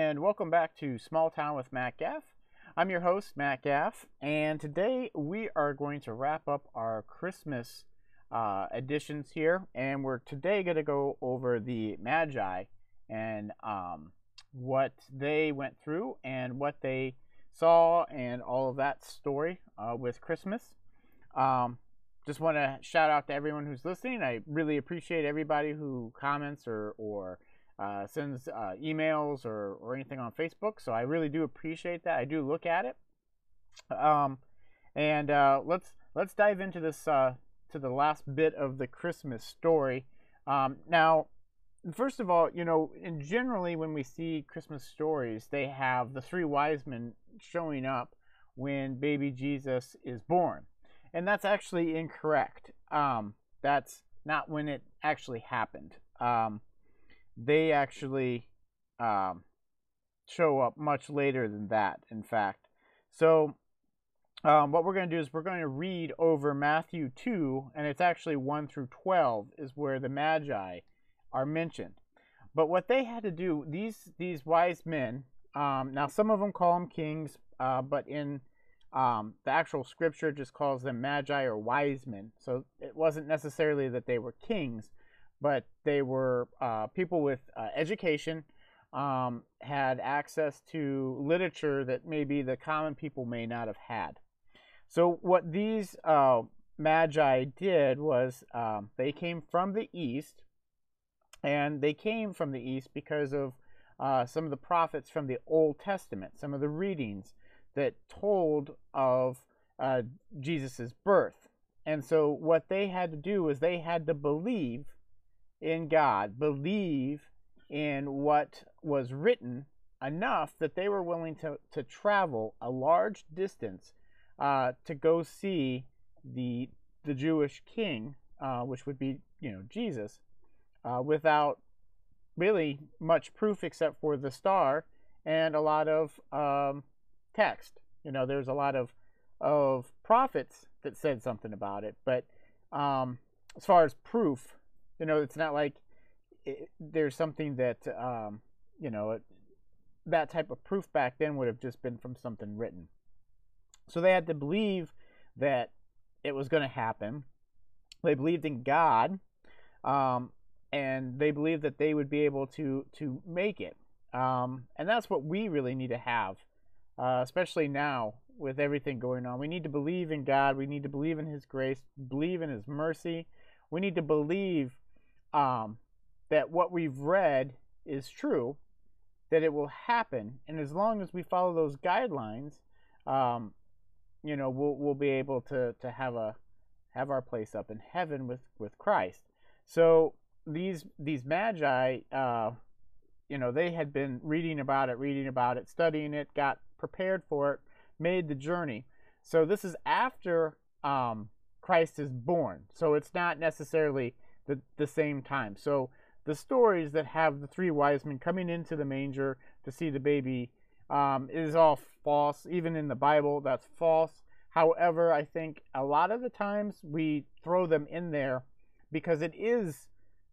and welcome back to Small Town with Matt Gaff. I'm your host, Matt Gaff, and today we are going to wrap up our Christmas editions here, and we're today going to go over the Magi and what they went through and what they saw and all of that story with Christmas. Just want to shout out to everyone who's listening. I really appreciate everybody who comments or sends emails or anything on Facebook. So I really do appreciate that. I do look at it. Let's dive into this to the last bit of the Christmas story. Now, first of all, in generally when we see Christmas stories, they have the three wise men showing up when baby Jesus is born. And that's actually incorrect. That's not when it actually happened. They actually show up much later than that, in fact. So what we're going to do is we're going to read over Matthew 2, and it's actually 1 through 12 is where the Magi are mentioned. But what they had to do, these wise men, now some of them call them kings, but in the actual scripture just calls them Magi or wise men. So it wasn't necessarily that they were kings, but they were people with education, had access to literature that maybe the common people may not have had. So what these Magi did was they came from the east, and they came from the east because of some of the prophets from the Old Testament, some of the readings that told of Jesus' birth. And so what they had to do was they had to believe in God, believe in what was written enough that they were willing to travel a large distance to go see the Jewish king, which would be Jesus, without really much proof except for the star and a lot of text. There's a lot of prophets that said something about it, but as far as proof, it's not like there's something that that type of proof back then would have just been from something written. So they had to believe that it was going to happen. They believed in God, and they believed that they would be able to make it. And that's what we really need to have. Especially now with everything going on. We need to believe in God. We need to believe in His grace, believe in His mercy. We need to believe that what we've read is true, that it will happen. And as long as we follow those guidelines, we'll be able to have our place up in heaven with Christ. So these Magi, they had been reading about it, studying it, got prepared for it, made the journey. So this is after Christ is born. So it's not necessarily the same time. So the stories that have the three wise men coming into the manger to see the baby is all false. Even in the Bible, that's false. However, I think a lot of the times we throw them in there because it is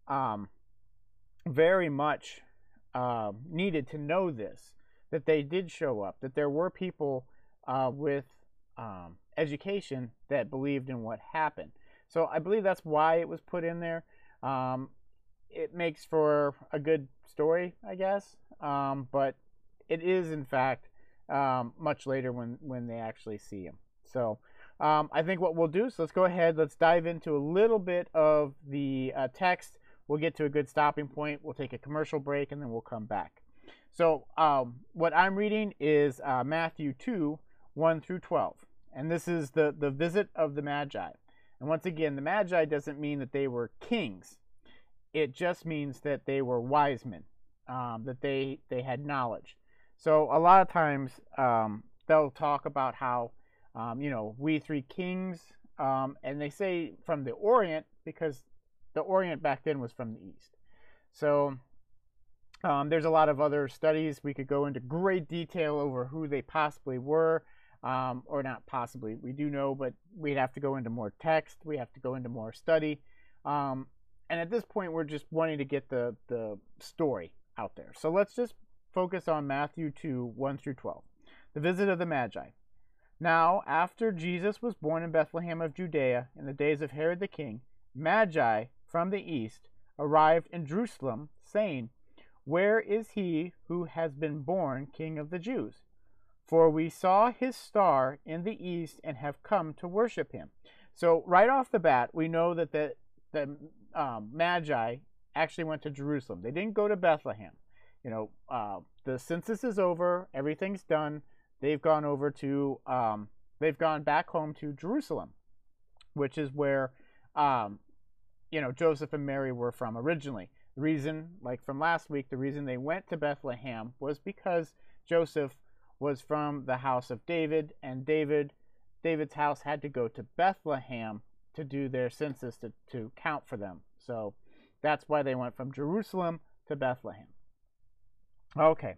very much needed to know this, that they did show up, that there were people with education that believed in what happened. So I believe that's why it was put in there. It makes for a good story, I guess, but it is, in fact, much later when they actually see him. So I think what we'll do, so let's go ahead, let's dive into a little bit of the text. We'll get to a good stopping point. We'll take a commercial break, and then we'll come back. So what I'm reading is Matthew 2, 1 through 12. And this is the visit of the Magi. And once again, the Magi doesn't mean that they were kings. It just means that they were wise men, that they had knowledge. So a lot of times they'll talk about how, we three kings, and they say from the Orient because the Orient back then was from the East. So there's a lot of other studies. We could go into great detail over who they possibly were, or not possibly. We do know, but we'd have to go into more text. We have to go into more study. And at this point, we're just wanting to get the story out there. So let's just focus on Matthew 2, 1 through 12. The visit of the Magi. Now, after Jesus was born in Bethlehem of Judea in the days of Herod the king, Magi from the east arrived in Jerusalem, saying, "Where is he who has been born King of the Jews? For we saw his star in the east and have come to worship him." So right off the bat, we know that the Magi actually went to Jerusalem. They didn't go to Bethlehem. The census is over. Everything's done. They've gone over to, they've gone back home to Jerusalem, which is where, Joseph and Mary were from originally. The reason, like from last week, the reason they went to Bethlehem was because Joseph was from the house of David, and David's house had to go to Bethlehem to do their census to count for them. So that's why they went from Jerusalem to Bethlehem. Okay.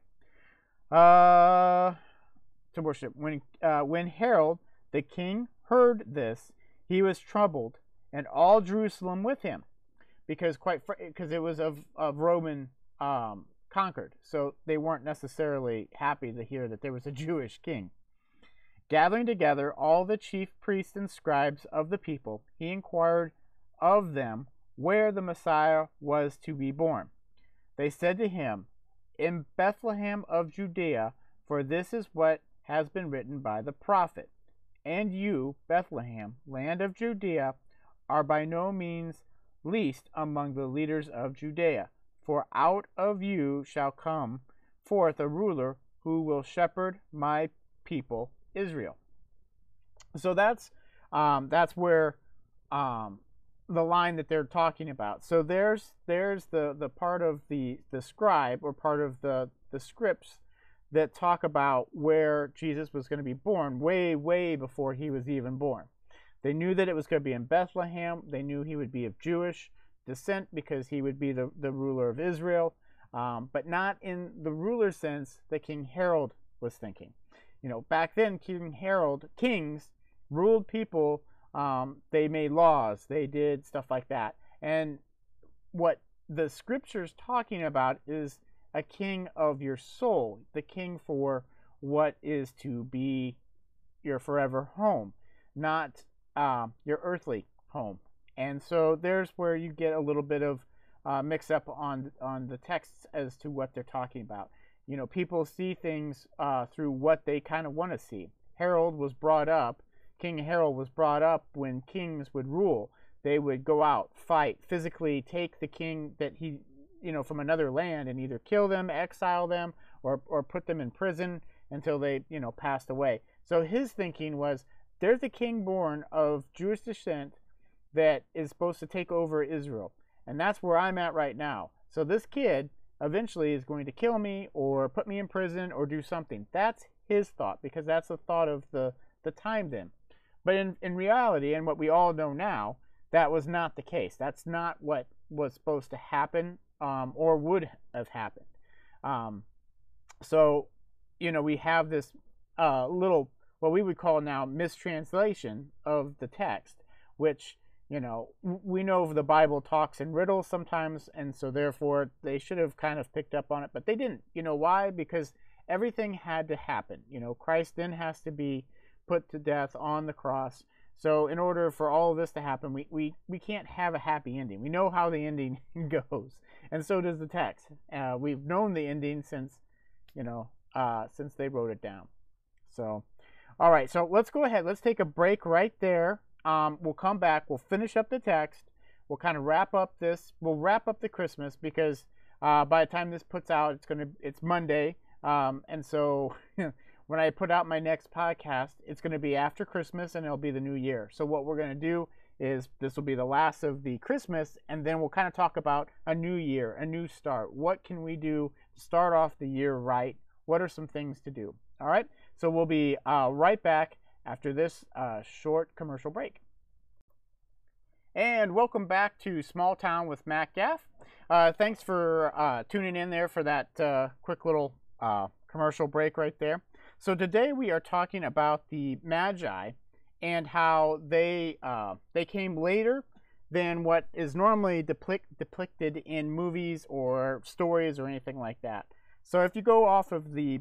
To worship. When Herod the king heard this, he was troubled, and all Jerusalem with him, because it was of Roman conquered, so they weren't necessarily happy to hear that there was a Jewish king. Gathering together all the chief priests and scribes of the people, he inquired of them where the Messiah was to be born. They said to him, "In Bethlehem of Judea, for this is what has been written by the prophet. And you, Bethlehem, land of Judea, are by no means least among the leaders of Judea, for out of you shall come forth a ruler who will shepherd my people Israel." So that's where the line that they're talking about. So there's the part of the scribe, or part of the scripts that talk about where Jesus was going to be born way before he was even born. They knew that it was going to be in Bethlehem. They knew he would be of Jewish descent because he would be the ruler of Israel, but not in the ruler sense that King Herod was thinking. Back then, kings ruled people. They made laws. They did stuff like that. And what the scripture's talking about is a king of your soul, the king for what is to be your forever home, not your earthly home. And so there's where you get a little bit of mix up on the texts as to what they're talking about. People see things through what they kind of want to see. King Herod was brought up when kings would rule. They would go out, fight, physically take the king that he, from another land, and either kill them, exile them, or put them in prison until they, passed away. So his thinking was, there's a king born of Jewish descent that is supposed to take over Israel. And that's where I'm at right now. So this kid eventually is going to kill me or put me in prison or do something. That's his thought, because that's the thought of the time then. But in reality, and what we all know now, that was not the case. That's not what was supposed to happen, or would have happened. So, we have this little, what we would call now, mistranslation of the text, which, we know the Bible talks in riddles sometimes, and so therefore they should have kind of picked up on it, but they didn't. Why? Because everything had to happen. Christ then has to be put to death on the cross. So in order for all of this to happen, we can't have a happy ending. We know how the ending goes, and so does the text. We've known the ending since they wrote it down. So, all right. So let's go ahead. Let's take a break right there. We'll come back. We'll finish up the text. We'll kind of wrap up this. We'll wrap up the Christmas because by the time this puts out, it's Monday, and so. When I put out my next podcast, it's going to be after Christmas, and it'll be the new year. So what we're going to do is this will be the last of the Christmas, and then we'll kind of talk about a new year, a new start. What can we do to start off the year right? What are some things to do? All right, so we'll be right back after this short commercial break. And welcome back to Small Town with Matt Gaff. Thanks for tuning in there for that quick little commercial break right there. So today we are talking about the Magi and how they came later than what is normally depicted in movies or stories or anything like that. So if you go off of the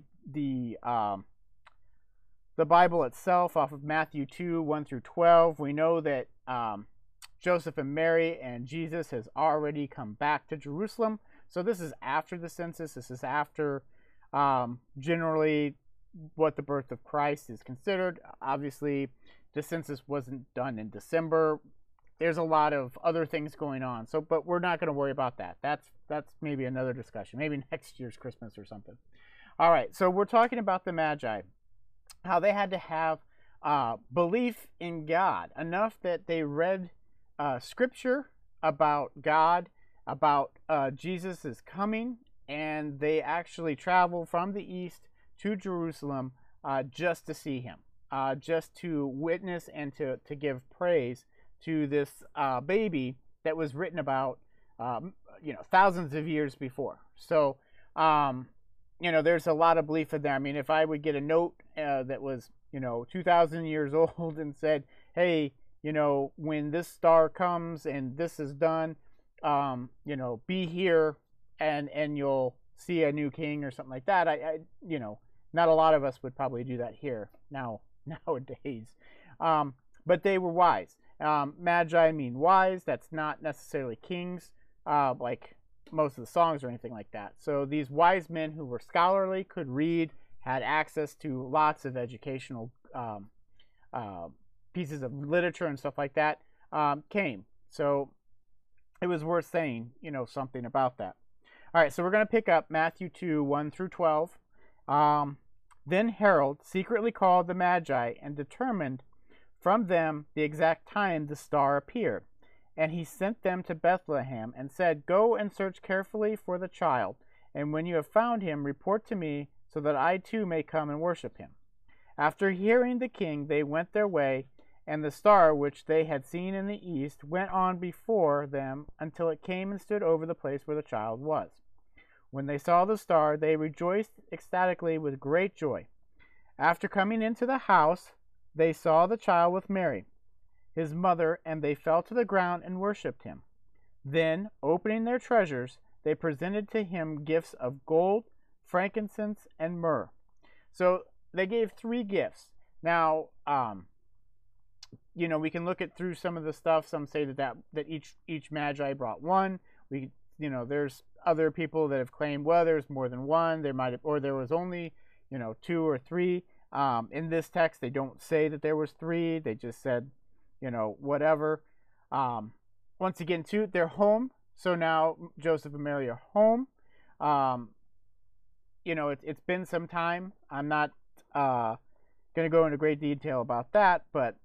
Bible itself, off of Matthew 2, 1 through 12, we know that Joseph and Mary and Jesus has already come back to Jerusalem. So this is after the census. This is after generally what the birth of Christ is considered. Obviously, the census wasn't done in December. There's a lot of other things going on. So, but we're not going to worry about that. That's maybe another discussion. Maybe next year's Christmas or something. All right. So we're talking about the Magi, how they had to have belief in God enough that they read scripture about God, about Jesus is coming, and they actually travel from the east to Jerusalem just to see him, just to witness and to give praise to this baby that was written about, thousands of years before. So, there's a lot of belief in there. I mean, if I would get a note that was, 2,000 years old and said, hey, when this star comes and this is done, be here and you'll see a new king or something like that. I not a lot of us would probably do that here nowadays. But they were wise. Magi mean wise. That's not necessarily kings, like most of the songs or anything like that. So these wise men who were scholarly, could read, had access to lots of educational pieces of literature and stuff like that, came. So it was worth saying, something about that. All right, so we're going to pick up Matthew 2, 1 through 12. Then Herod secretly called the Magi and determined from them the exact time the star appeared. And he sent them to Bethlehem and said, go and search carefully for the child, and when you have found him, report to me, so that I too may come and worship him. After hearing the king, they went their way, and the star which they had seen in the east went on before them until it came and stood over the place where the child was. When they saw the star, they rejoiced ecstatically with great joy. After coming into the house, they saw the child with Mary, his mother, and they fell to the ground and worshipped him. Then, opening their treasures, they presented to him gifts of gold, frankincense, and myrrh. So they gave 3 gifts. Now, we can look at through some of the stuff. Some say that each Magi brought 1. There's other people that have claimed, well, there's more than 1. There was only, 2 or 3. In this text, they don't say that there was 3. They just said, whatever. Once again, too, they're home. So now Joseph and Mary are home. It's been some time. I'm not going to go into great detail about that, but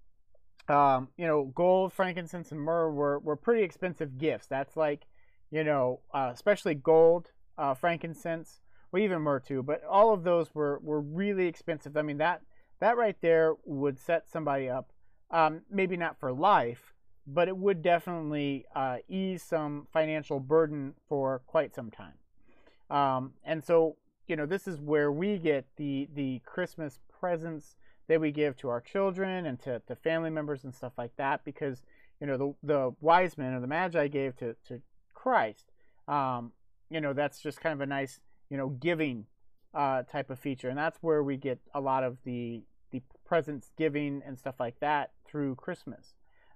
gold, frankincense, and myrrh were pretty expensive gifts. That's like, especially gold, frankincense, well, even myrrh too. But all of those were really expensive. I mean, that right there would set somebody up, maybe not for life, but it would definitely ease some financial burden for quite some time. And so, this is where we get the Christmas presents that we give to our children and to family members and stuff like that, because, the wise men or the Magi gave to Christ. That's just kind of a nice, giving type of feature. And that's where we get a lot of the presents giving and stuff like that through Christmas.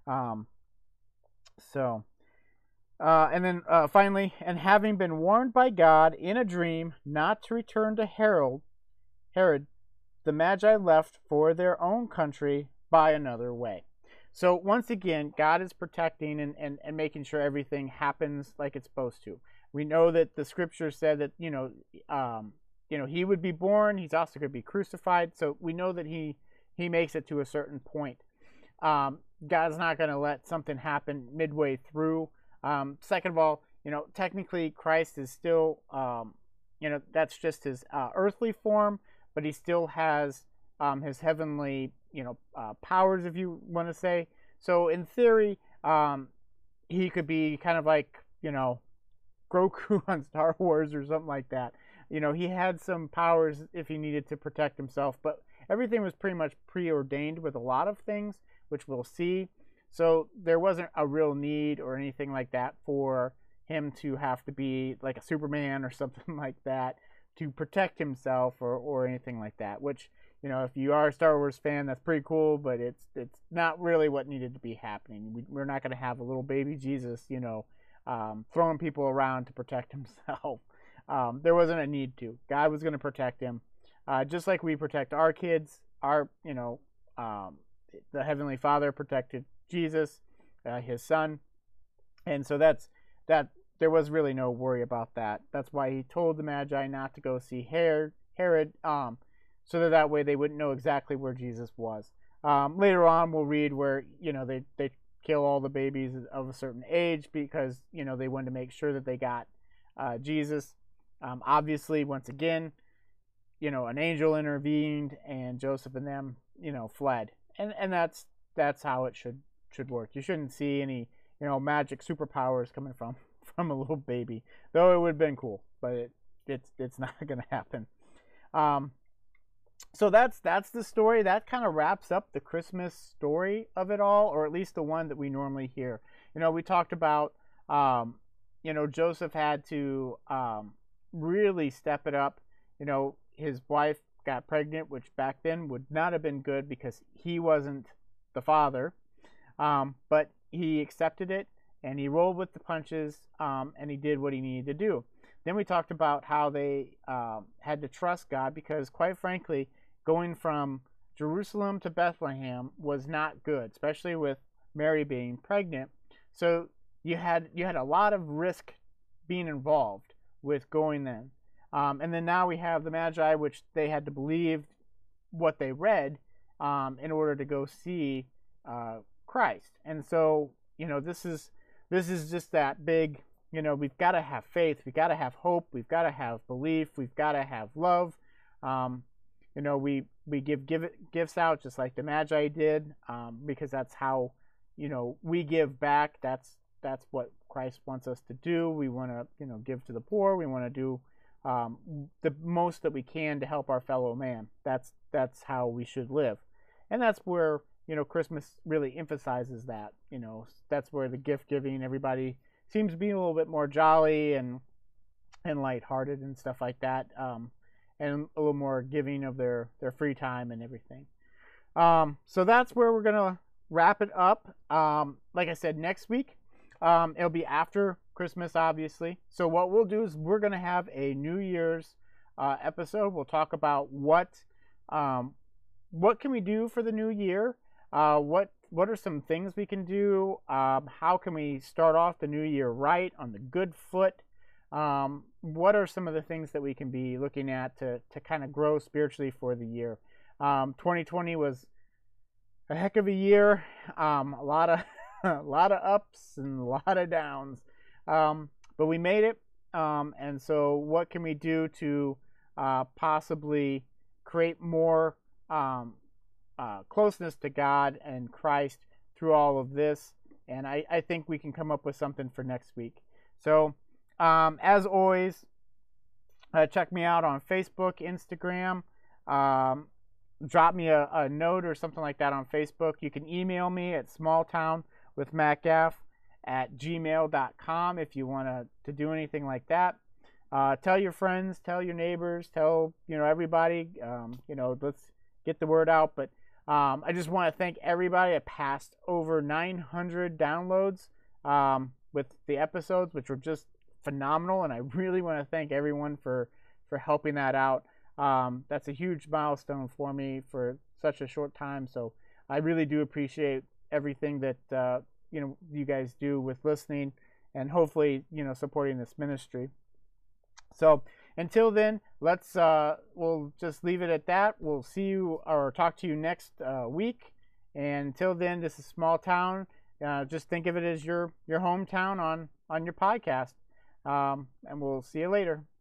And then finally, and having been warned by God in a dream not to return to Herod, the Magi left for their own country by another way. So once again, God is protecting and making sure everything happens like it's supposed to. We know that the scripture said that, he would be born. He's also going to be crucified. So we know that he makes it to a certain point. God's not going to let something happen midway through. Second of all, technically Christ is still, that's just his earthly form, but he still has his heavenly, powers, if you want to say. So in theory, he could be kind of like, Grogu on Star Wars or something like that. He had some powers if he needed to protect himself, but everything was pretty much preordained with a lot of things, which we'll see. So there wasn't a real need or anything like that for him to have to be like a Superman or something like that. to protect himself or anything like that. Which, you know, if you are a Star Wars fan, that's pretty cool, but it's not really what needed to be happening. We're not going to have a little baby Jesus, you know, throwing people around to protect himself. There wasn't a need to. God was going to protect him, just like we protect our kids. Our, you know, the Heavenly Father protected Jesus, his son, and so that. There was really no worry about that. That's why he told the Magi not to go see Herod, so that way they wouldn't know exactly where Jesus was. Later on, we'll read where, you know, they kill all the babies of a certain age because, you know, they wanted to make sure that they got Jesus. Obviously, once again, you know, an angel intervened and Joseph and them, you know, fled, and that's how it should work. You shouldn't see any, you know, magic superpowers coming from a little baby, though it would have been cool, but it's not going to happen. So that's the story. That kind of wraps up the Christmas story of it all, or at least the one that we normally hear. You know, we talked about, you know, Joseph had to really step it up. You know, his wife got pregnant, which back then would not have been good because he wasn't the father, but he accepted it. And he rolled with the punches, and he did what he needed to do. Then we talked about how they had to trust God because, quite frankly, going from Jerusalem to Bethlehem was not good, especially with Mary being pregnant. So you had a lot of risk being involved with going then. And then now we have the Magi, which they had to believe what they read in order to go see Christ. And so, you know, this is just that big, you know, we've got to have faith, we've got to have hope, we've got to have belief, we've got to have love. You know, we give gifts out just like the Magi did, because that's how, you know, we give back. That's what Christ wants us to do. We want to, you know, give to the poor. We want to do the most that we can to help our fellow man. That's how we should live, and that's where, you know, Christmas really emphasizes that. You know, that's where the gift giving, everybody seems to be a little bit more jolly and lighthearted and stuff like that, and a little more giving of their free time and everything. So that's where we're gonna wrap it up. Like I said, next week it'll be after Christmas, obviously. So what we'll do is we're gonna have a New Year's episode. We'll talk about what can we do for the new year. What are some things we can do? How can we start off the new year right, on the good foot? What are some of the things that we can be looking at to kind of grow spiritually for the year? 2020 was a heck of a year. A lot of ups and a lot of downs, but we made it. And so, what can we do to possibly create more closeness to God and Christ through all of this? And I think we can come up with something for next week. So, as always, check me out on Facebook, Instagram. Drop me a note or something like that on Facebook. You can email me at smalltownwithmattgaff@gmail.com if you want to do anything like that. Tell your friends, tell your neighbors, tell, you know, everybody. You know, let's get the word out. But I just want to thank everybody. I passed over 900 downloads with the episodes, which were just phenomenal, and I really want to thank everyone for helping that out. That's a huge milestone for me for such a short time, so I really do appreciate everything that you know, you guys do with listening and hopefully, you know, supporting this ministry. So until then, we'll just leave it at that. We'll see you or talk to you next week. And until then, this is Small Town. Just think of it as your hometown on your podcast. And we'll see you later.